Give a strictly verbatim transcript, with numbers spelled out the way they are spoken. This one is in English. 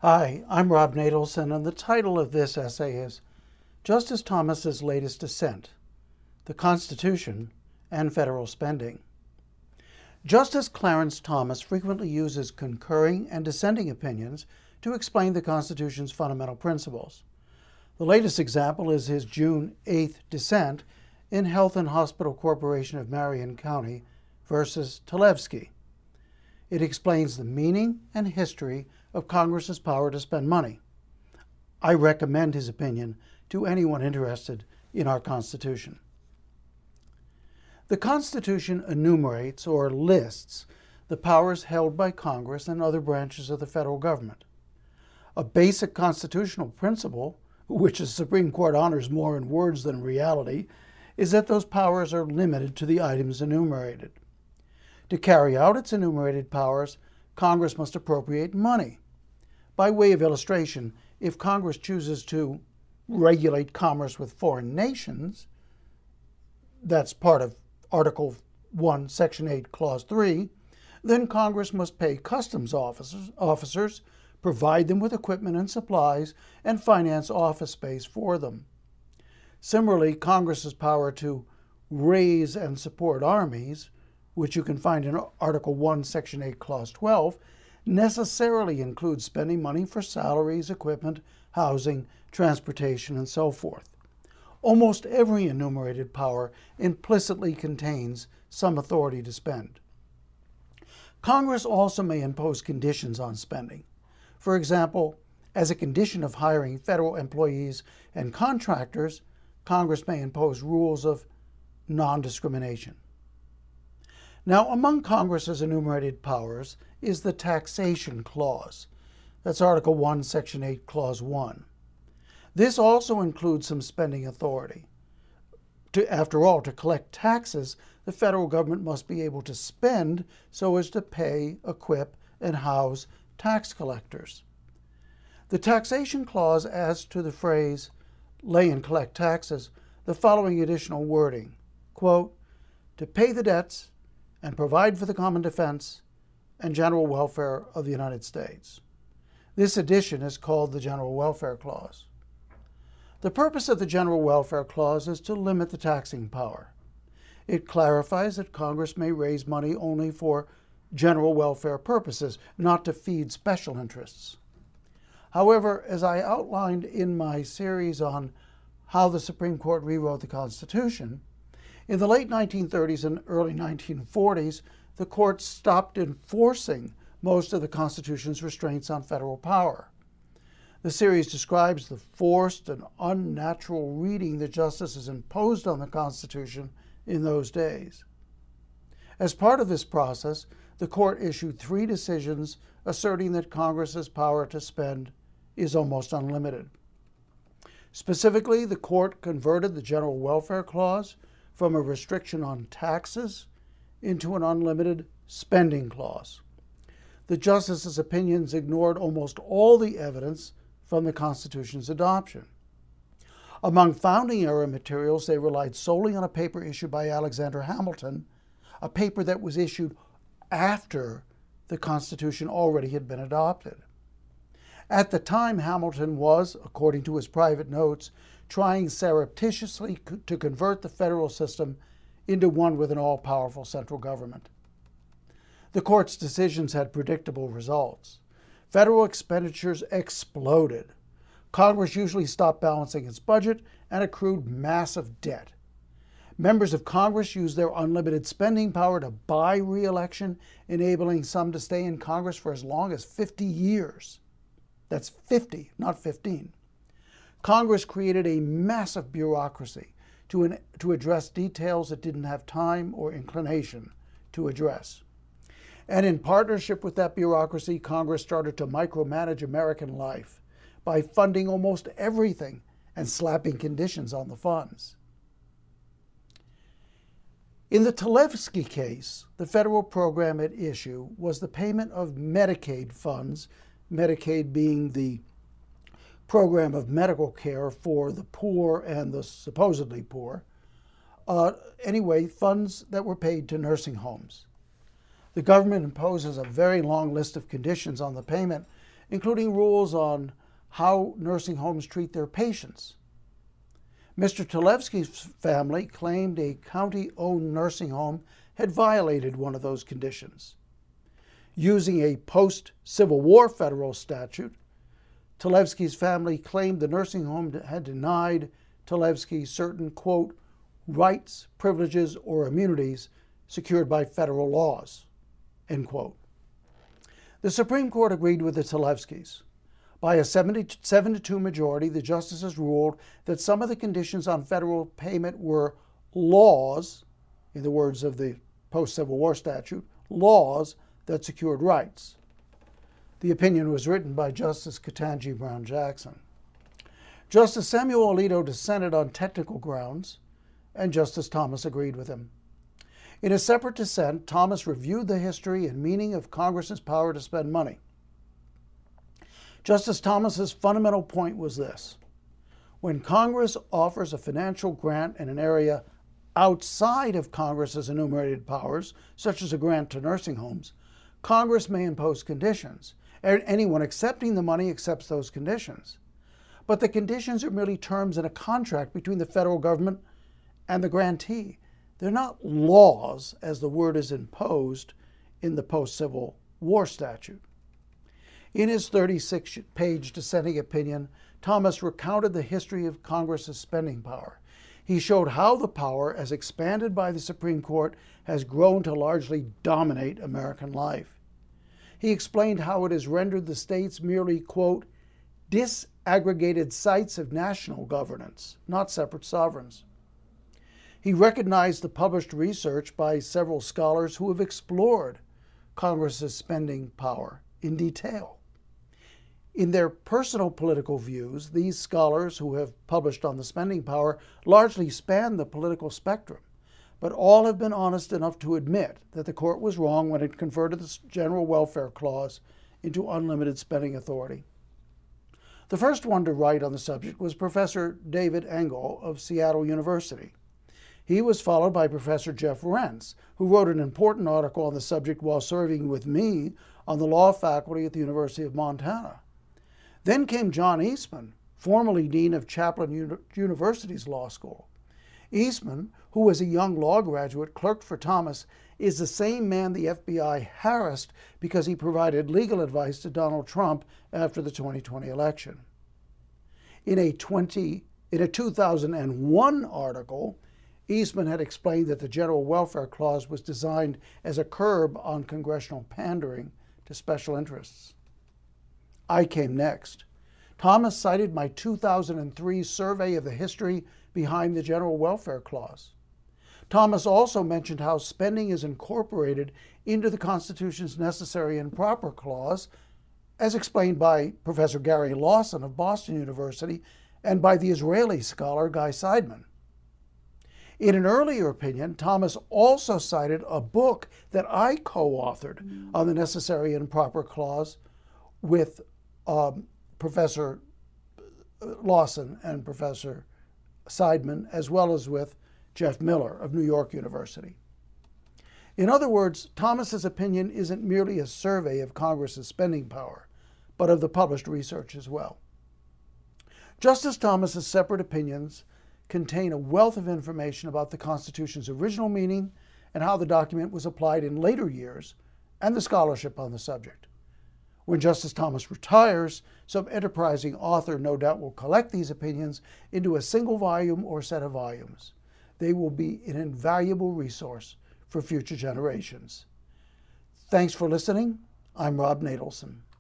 Hi, I'm Rob Nadelson, and the title of this essay is Justice Thomas's Latest Dissent, the Constitution and Federal Spending. Justice Clarence Thomas frequently uses concurring and dissenting opinions to explain the Constitution's fundamental principles. The latest example is his June eighth dissent in Health and Hospital Corporation of Marion County versus Talevski. It explains the meaning and history of Congress's power to spend money. I recommend his opinion to anyone interested in our Constitution. The Constitution enumerates or lists the powers held by Congress and other branches of the federal government. A basic constitutional principle, which the Supreme Court honors more in words than in reality, is that those powers are limited to the items enumerated. To carry out its enumerated powers, Congress must appropriate money. By way of illustration, if Congress chooses to regulate commerce with foreign nations, that's part of Article one, Section eight, Clause three, then Congress must pay customs officers, officers, provide them with equipment and supplies, and finance office space for them. Similarly, Congress's power to raise and support armies, which you can find in Article one, Section eight, Clause twelve, necessarily includes spending money for salaries, equipment, housing, transportation, and so forth. Almost every enumerated power implicitly contains some authority to spend. Congress also may impose conditions on spending. For example, as a condition of hiring federal employees and contractors, Congress may impose rules of non-discrimination. Now, among Congress's enumerated powers is the Taxation Clause. That's Article one, Section eight, Clause one. This also includes some spending authority. To, after all, to collect taxes, the federal government must be able to spend so as to pay, equip, and house tax collectors. The Taxation Clause adds to the phrase, lay and collect taxes, the following additional wording, quote, to pay the debts and provide for the common defense and general welfare of the United States. This addition is called the General Welfare Clause. The purpose of the General Welfare Clause is to limit the taxing power. It clarifies that Congress may raise money only for general welfare purposes, not to feed special interests. However, as I outlined in my series on how the Supreme Court rewrote the Constitution, in the late nineteen thirties and early nineteen forties, the court stopped enforcing most of the Constitution's restraints on federal power. The series describes the forced and unnatural reading that justices imposed on the Constitution in those days. As part of this process, the court issued three decisions asserting that Congress's power to spend is almost unlimited. Specifically, the court converted the General Welfare Clause from a restriction on taxes into an unlimited spending clause. The justices' opinions ignored almost all the evidence from the Constitution's adoption. Among founding-era materials, they relied solely on a paper issued by Alexander Hamilton, a paper that was issued after the Constitution already had been adopted. At the time, Hamilton was, according to his private notes, trying surreptitiously to convert the federal system into one with an all-powerful central government. The court's decisions had predictable results. Federal expenditures exploded. Congress usually stopped balancing its budget and accrued massive debt. Members of Congress used their unlimited spending power to buy re-election, enabling some to stay in Congress for as long as fifty years. That's fifty, not fifteen. Congress created a massive bureaucracy to, an, to address details it didn't have time or inclination to address. And in partnership with that bureaucracy, Congress started to micromanage American life by funding almost everything and slapping conditions on the funds. In the Talevski case, the federal program at issue was the payment of Medicaid funds, Medicaid being the program of medical care for the poor and the supposedly poor. Uh, anyway, funds that were paid to nursing homes. The government imposes a very long list of conditions on the payment, including rules on how nursing homes treat their patients. Mister Talevsky's family claimed a county-owned nursing home had violated one of those conditions. Using a post-Civil War federal statute, Talevsky's family claimed the nursing home had denied Talevsky certain, quote, rights, privileges, or immunities secured by federal laws, end quote. The Supreme Court agreed with the Talevskys. By a seven to two majority, the justices ruled that some of the conditions on federal payment were laws, in the words of the post-Civil War statute, laws that secured rights. The opinion was written by Justice Ketanji Brown Jackson. Justice Samuel Alito dissented on technical grounds, and Justice Thomas agreed with him. In a separate dissent, Thomas reviewed the history and meaning of Congress's power to spend money. Justice Thomas's fundamental point was this: when Congress offers a financial grant in an area outside of Congress's enumerated powers, such as a grant to nursing homes, Congress may impose conditions, and anyone accepting the money accepts those conditions. But the conditions are merely terms in a contract between the federal government and the grantee. They're not laws, as the word is imposed in the post-Civil War statute. In his thirty-six page dissenting opinion, Thomas recounted the history of Congress's spending power. He showed how the power, as expanded by the Supreme Court, has grown to largely dominate American life. He explained how it has rendered the states merely, quote, disaggregated sites of national governance, not separate sovereigns. He recognized the published research by several scholars who have explored Congress's spending power in detail. In their personal political views, these scholars who have published on the spending power largely span the political spectrum, but all have been honest enough to admit that the court was wrong when it converted the General Welfare Clause into unlimited spending authority. The first one to write on the subject was Professor David Engel of Seattle University. He was followed by Professor Jeff Rense, who wrote an important article on the subject while serving with me on the law faculty at the University of Montana. Then came John Eastman, formerly dean of Chaplin University's law school. Eastman, who was a young law graduate, clerked for Thomas, is the same man the F B I harassed because he provided legal advice to Donald Trump after the twenty twenty election. In a, twenty, in a two thousand one article, Eastman had explained that the General Welfare Clause was designed as a curb on congressional pandering to special interests. I came next. Thomas cited my two thousand three survey of the history behind the General Welfare Clause. Thomas also mentioned how spending is incorporated into the Constitution's Necessary and Proper Clause, as explained by Professor Gary Lawson of Boston University and by the Israeli scholar Guy Seidman. In an earlier opinion, Thomas also cited a book that I co-authored on the Necessary and Proper Clause with um, Professor Lawson and Professor Seidman, as well as with Jeff Miller of New York University. In other words, Thomas's opinion isn't merely a survey of Congress's spending power, but of the published research as well. Justice Thomas's separate opinions contain a wealth of information about the Constitution's original meaning and how the document was applied in later years, and the scholarship on the subject. When Justice Thomas retires, some enterprising author no doubt will collect these opinions into a single volume or set of volumes. They will be an invaluable resource for future generations. Thanks for listening. I'm Rob Natelson.